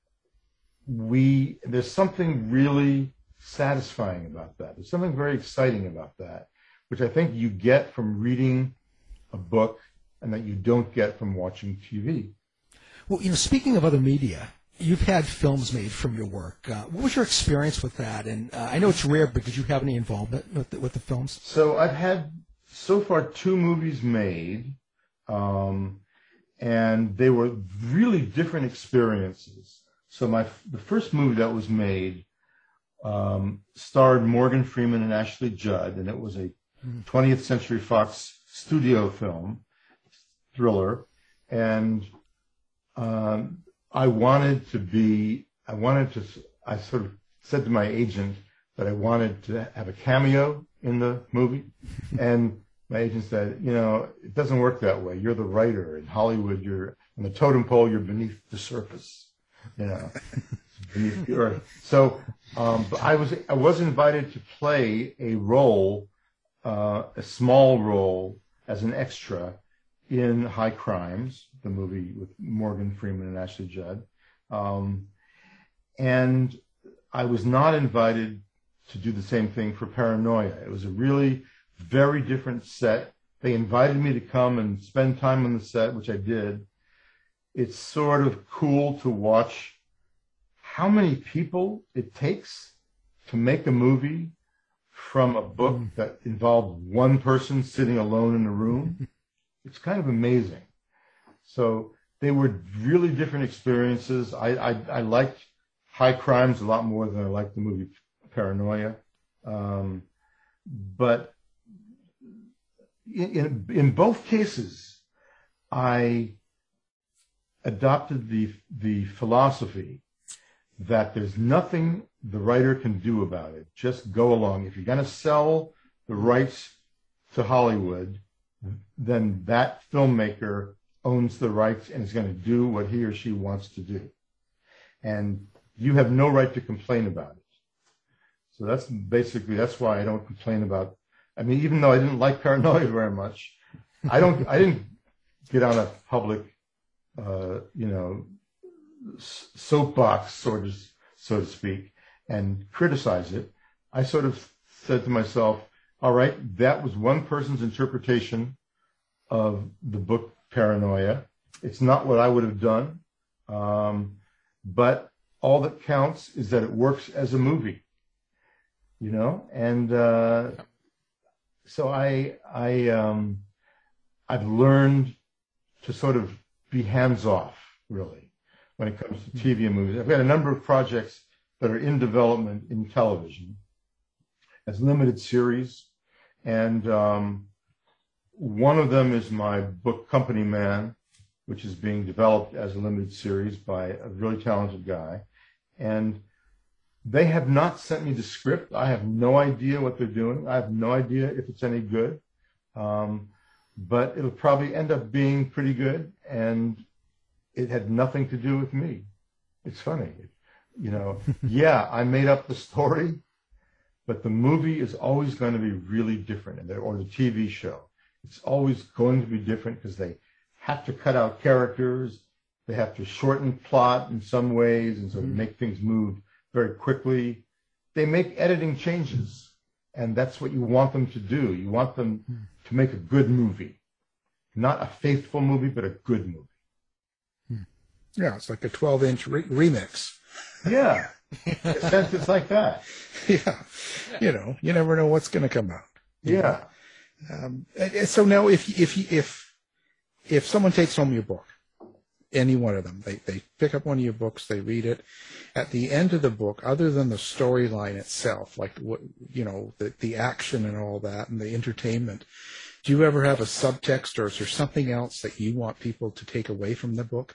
we, there's something really satisfying about that. There's something very exciting about that, which I think you get from reading a book and that you don't get from watching T V. Well, you know, speaking of other media, you've had films made from your work. Uh, what was your experience with that? And uh, I know it's rare, but did you have any involvement with the, with the films? So I've had so far two movies made, um, and they were really different experiences. So my the first movie that was made um, starred Morgan Freeman and Ashley Judd, and it was a twentieth Century Fox studio film, thriller, and um, I wanted to be, I wanted to, I sort of said to my agent that I wanted to have a cameo in the movie, and my agent said, you know, it doesn't work that way. You're the writer. In Hollywood, you're on the totem pole, you're beneath the surface, you know, beneath the earth. So um, but I was I was invited to play a role, uh, a small role as an extra in High Crimes, the movie with Morgan Freeman and Ashley Judd. Um, and I was not invited to do the same thing for Paranoia. It was a really very different set. They invited me to come and spend time on the set, which I did. It's sort of cool to watch how many people it takes to make a movie from a book that involved one person sitting alone in a room. It's kind of amazing. So they were really different experiences. I, I, I liked High Crimes a lot more than I liked the movie Paranoia. Um, but in, in, in both cases, I adopted the, the philosophy that there's nothing the writer can do about it. Just go along. If you're going to sell the rights to Hollywood, then that filmmaker owns the rights and is going to do what he or she wants to do. And you have no right to complain about it. So that's basically, that's why I don't complain about, I mean, even though I didn't like Paranoia very much, I don't, I didn't get on a public, uh, you know, soapbox, sort of, so to speak, and criticize it. I sort of said to myself, all right, that was one person's interpretation of the book Paranoia. It's not what I would have done, um, but all that counts is that it works as a movie, you know. And uh, so I, I, um, I've learned to sort of be hands off, really, when it comes to T V and movies. I've got a number of projects that are in development in television as limited series. And um, one of them is my book Company Man, which is being developed as a limited series by a really talented guy. And they have not sent me the script. I have no idea what they're doing. I have no idea if it's any good. Um, but it'll probably end up being pretty good. And it had nothing to do with me. It's funny. You know, yeah, I made up the story, but the movie is always going to be really different, or the T V show. It's always going to be different because they have to cut out characters. They have to shorten plot in some ways and sort of make things move very quickly. They make editing changes, and that's what you want them to do. You want them to make a good movie, not a faithful movie, but a good movie. Yeah, it's like a twelve-inch re- remix. Yeah, in a sense, it's like that. Yeah, you know, you never know what's going to come out. Yeah. Um, so now, if if if if someone takes home your book, any one of them, they they pick up one of your books, they read it. At the end of the book, other than the storyline itself, like what you know, the the action and all that, and the entertainment, do you ever have a subtext, or is there something else that you want people to take away from the book?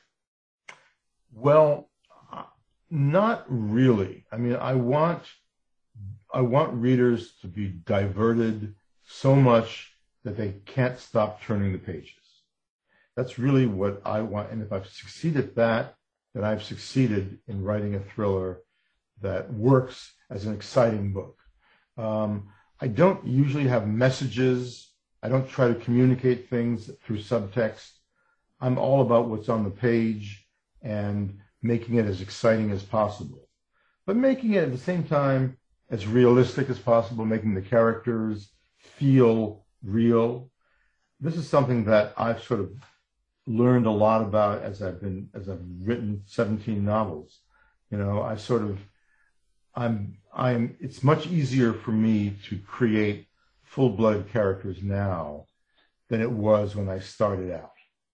Well, not really. I mean, I want I want readers to be diverted so much that they can't stop turning the pages. That's really what I want. And if I've succeeded at that, then I've succeeded in writing a thriller that works as an exciting book. Um, I don't usually have messages. I don't try to communicate things through subtext. I'm all about what's on the page and making it as exciting as possible, but making it at the same time as realistic as possible, making the characters feel real. This is something that I've sort of learned a lot about as I've been, as I've written seventeen novels. You know, I sort of, I'm, I'm, it's much easier for me to create full-blooded characters now than it was when I started out.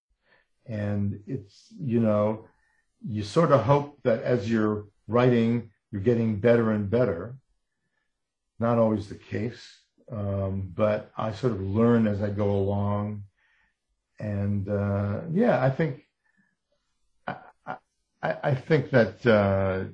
And it's, you know, you sort of hope that as you're writing, you're getting better and better. Not always the case, um, but I sort of learn as I go along. And uh, yeah, I think I, I, I think that uh,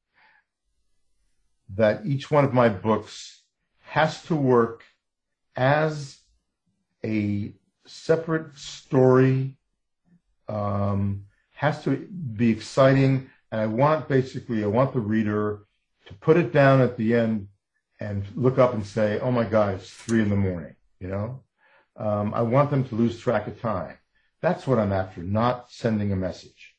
that each one of my books has to work as a separate story. Um, has to be exciting, and I want basically, I want the reader to put it down at the end and look up and say, oh my God, it's three in the morning, you know? Um, I want them to lose track of time. That's what I'm after, not sending a message.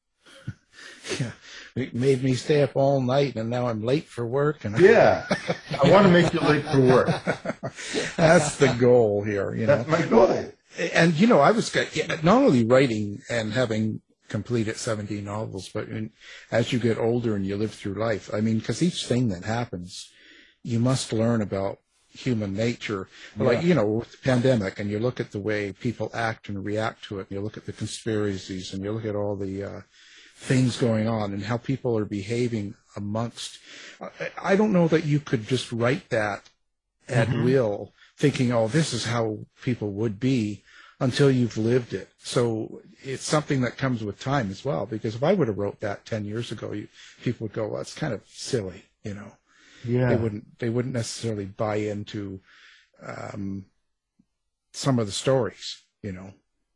Yeah. It made me stay up all night, and now I'm late for work. And yeah, I want to make you late for work. That's the goal here. You know? That's my goal. And, you know, I was not only writing and having completed seventeen novels, but in, as you get older and you live through life, I mean, because each thing that happens, you must learn about human nature. Yeah. Like, you know, with the pandemic, and you look at the way people act and react to it, and you look at the conspiracies, and you look at all the uh, things going on and how people are behaving amongst. I don't know that you could just write that at mm-hmm. will, thinking, oh, this is how people would be, until you've lived it. So it's something that comes with time as well, because if I would have wrote that ten years ago, you, people would go, well, it's kind of silly, you know. Yeah. They wouldn't, they wouldn't necessarily buy into um, some of the stories, you know.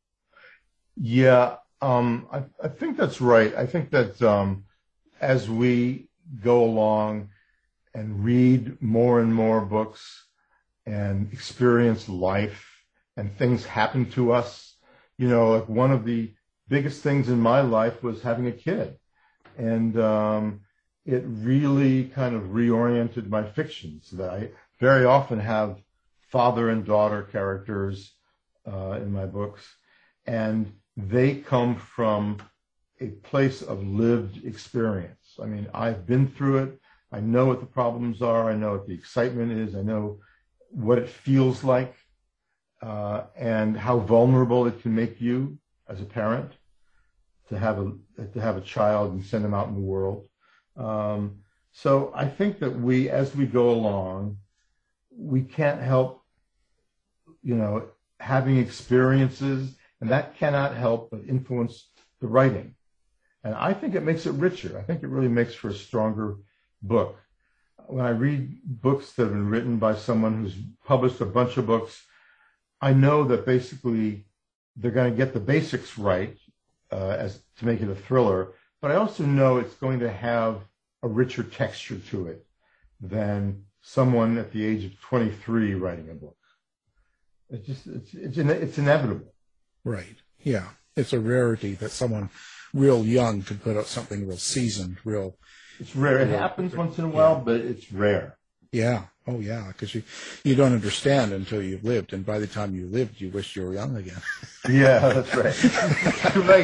Yeah, um, I, I think that's right. I think that um, as we go along and read more and more books and experience life, and things happen to us, you know, like one of the biggest things in my life was having a kid. And um, it really kind of reoriented my fiction, so that I very often have father and daughter characters uh, in my books, and they come from a place of lived experience. I mean, I've been through it. I know what the problems are. I know what the excitement is. I know what it feels like. Uh, and how vulnerable it can make you as a parent to have a to have a child and send them out in the world. Um, so I think that we, as we go along, we can't help, you know, having experiences, and that cannot help but influence the writing. And I think it makes it richer. I think it really makes for a stronger book. When I read books that have been written by someone who's published a bunch of books, I know that basically they're going to get the basics right uh, as to make it a thriller, but I also know it's going to have a richer texture to it than someone at the age of twenty-three writing a book. It's just it's it's, it's inevitable. Right. Yeah. It's a rarity that someone real young could put out something real seasoned, real. It's rare. It real, happens once in a while, yeah. But it's rare. Yeah. Oh, yeah, because you, you don't understand until you've lived, and by the time you lived, you wish you were young again. Yeah, that's right. Too late.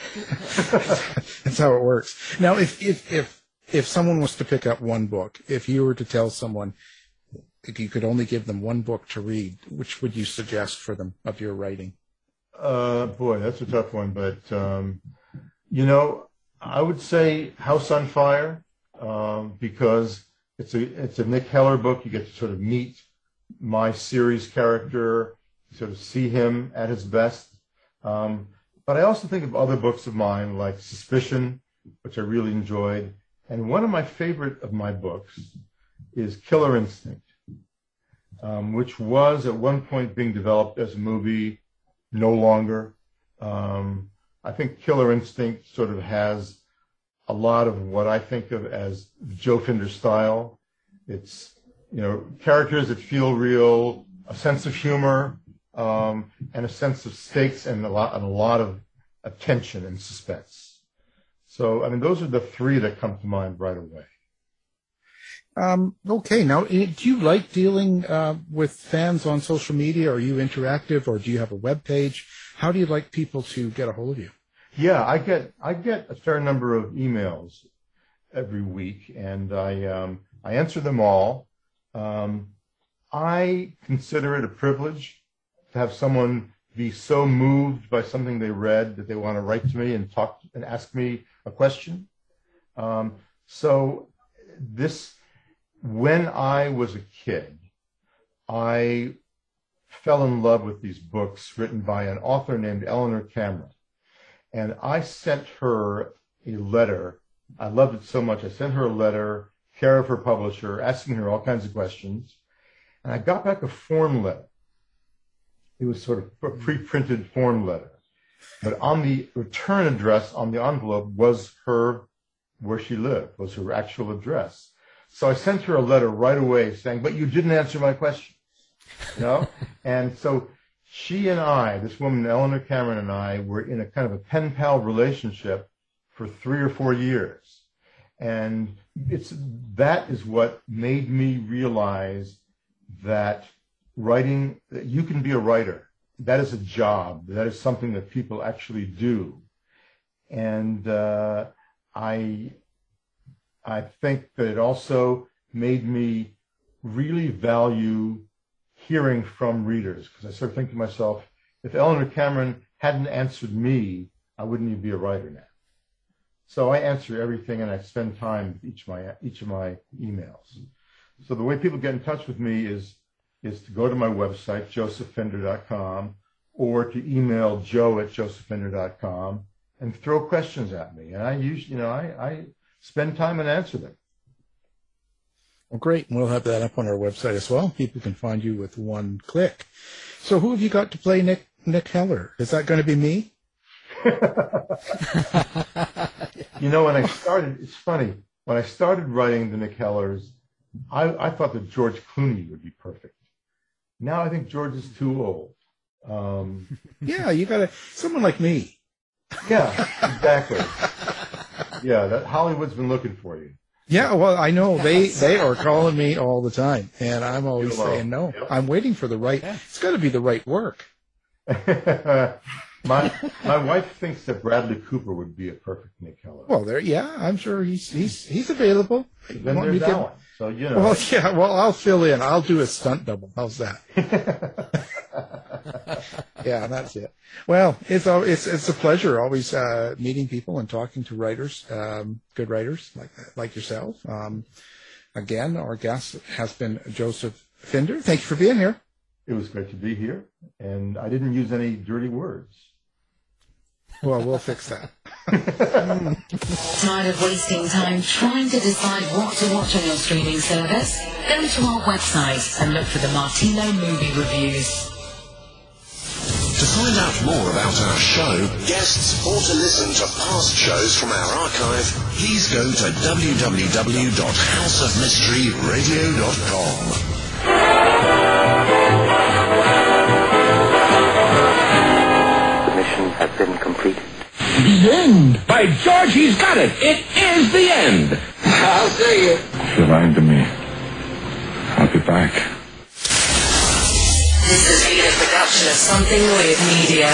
That's how it works. Now, if, if if if someone was to pick up one book, if you were to tell someone if you could only give them one book to read, which would you suggest for them of your writing? Uh, boy, that's a tough one, but um, you know, I would say House on Fire um, because. It's a it's a Nick Heller book. You get to sort of meet my series character, sort of see him at his best. Um, but I also think of other books of mine like Suspicion, which I really enjoyed. And one of my favorite of my books is Killer Instinct, um, which was at one point being developed as a movie, no longer. Um, I think Killer Instinct sort of has a lot of what I think of as Joe Finder style. It's, you know, characters that feel real, a sense of humor, um, and a sense of stakes and a lot, and a lot of attention and suspense. So, I mean, those are the three that come to mind right away. Um, okay. Now, do you like dealing uh, with fans on social media? Are you interactive, or do you have a web page? How do you like people to get a hold of you? Yeah, I get I get a fair number of emails every week, and I um, I answer them all. Um, I consider it a privilege to have someone be so moved by something they read that they want to write to me and talk and ask me a question. Um, so this, when I was a kid, I fell in love with these books written by an author named Eleanor Cameron. And I sent her a letter. I loved it so much. I sent her a letter, care of her publisher, asking her all kinds of questions. And I got back a form letter. It was sort of a pre-printed form letter. But on the return address on the envelope was her, where she lived, was her actual address. So I sent her a letter right away saying, but you didn't answer my question. You know? And so she and I, this woman, Eleanor Cameron, and I were in a kind of a pen pal relationship for three or four years. And it's that is what made me realize that writing, that you can be a writer. That is a job. That is something that people actually do. And uh, I, I think that it also made me really value hearing from readers, because I started thinking to myself, if Eleanor Cameron hadn't answered me, I wouldn't even be a writer now. So I answer everything, and I spend time with each of my each of my emails. So the way people get in touch with me is is to go to my website, joseph finder dot com, or to email joe at joseph finder dot com and throw questions at me. And I use, you know, I, I spend time and answer them. Well, great. And we'll have that up on our website as well. People can find you with one click. So who have you got to play Nick Nick Heller? Is that going to be me? You know, when I started, it's funny, when I started writing the Nick Hellers, I, I thought that George Clooney would be perfect. Now I think George is too old. Um, yeah, you got to, someone like me. Yeah, exactly. Yeah, that Hollywood's been looking for you. Yeah, well, I know. They they are calling me all the time, and I'm always Hello. saying no. Yep. I'm waiting for the right, it's got to be the right work. my my wife thinks that Bradley Cooper would be a perfect Nick Heller. Well, there, yeah, I'm sure he's he's he's available. Then Want me there's to Alan. So, you know. Well, yeah, well, I'll fill in. I'll do a stunt double. How's that? Yeah, that's it. Well, it's al- it's it's a pleasure always uh, meeting people and talking to writers, um, good writers like like yourself. Um, again, our guest has been Joseph Finder. Thank you for being here. It was great to be here, and I didn't use any dirty words. Well, we'll fix that. Tired of wasting time trying to decide what to watch on your streaming service? Go to our website and look for the Martino Movie Reviews. To find out more about our show, guests, or to listen to past shows from our archive, please go to w w w dot house of mystery radio dot com. The mission has been completed. The end! By George, he's got it! It is the end! I'll see you. If you're lying to me, I'll be back. This has been a production of Something Weird Media.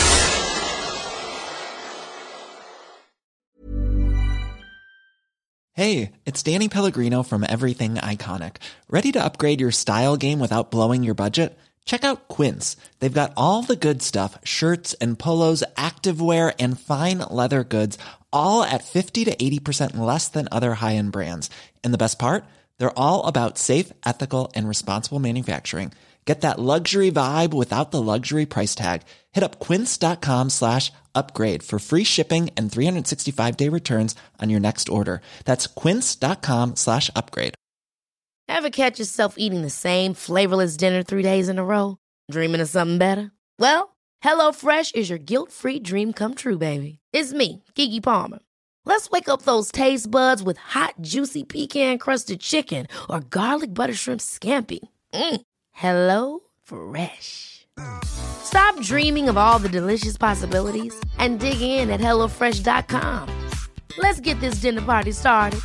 Hey, it's Danny Pellegrino from Everything Iconic. Ready to upgrade your style game without blowing your budget? Check out Quince. They've got all the good stuff, shirts and polos, activewear, and fine leather goods, all at fifty to eighty percent less than other high-end brands. And the best part? They're all about safe, ethical, and responsible manufacturing. Get that luxury vibe without the luxury price tag. Hit up quince.com slash upgrade for free shipping and three sixty-five day returns on your next order. That's quince.com slash upgrade. Ever catch yourself eating the same flavorless dinner three days in a row? Dreaming of something better? Well, HelloFresh is your guilt-free dream come true, baby. It's me, Keke Palmer. Let's wake up those taste buds with hot, juicy pecan-crusted chicken or garlic butter shrimp scampi. Mm. Hello Fresh. Stop dreaming of all the delicious possibilities and dig in at hello fresh dot com. Let's get this dinner party started.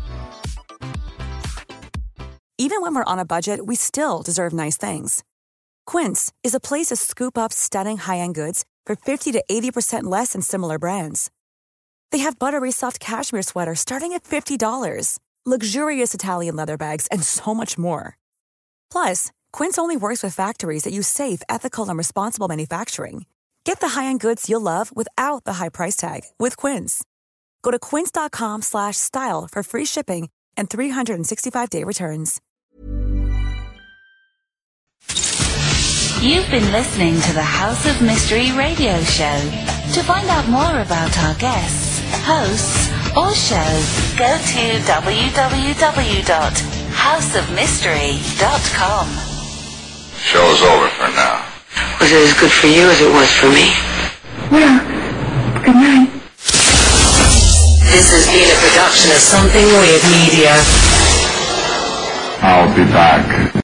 Even when we're on a budget, we still deserve nice things. Quince is a place to scoop up stunning high-end goods for fifty to eighty percent less than similar brands. They have buttery soft cashmere sweaters starting at fifty dollars, luxurious Italian leather bags, and so much more. Plus, Quince only works with factories that use safe, ethical, and responsible manufacturing. Get the high-end goods you'll love without the high price tag with Quince. Go to quince.com slash style for free shipping and three sixty-five day returns. You've been listening to the House of Mystery radio show. To find out more about our guests, hosts, or shows, go to w w w dot house of mystery dot com. Show's over for now. Was it as good for you as it was for me? Well, good night. This has been a production of Something Weird Media. I'll be back.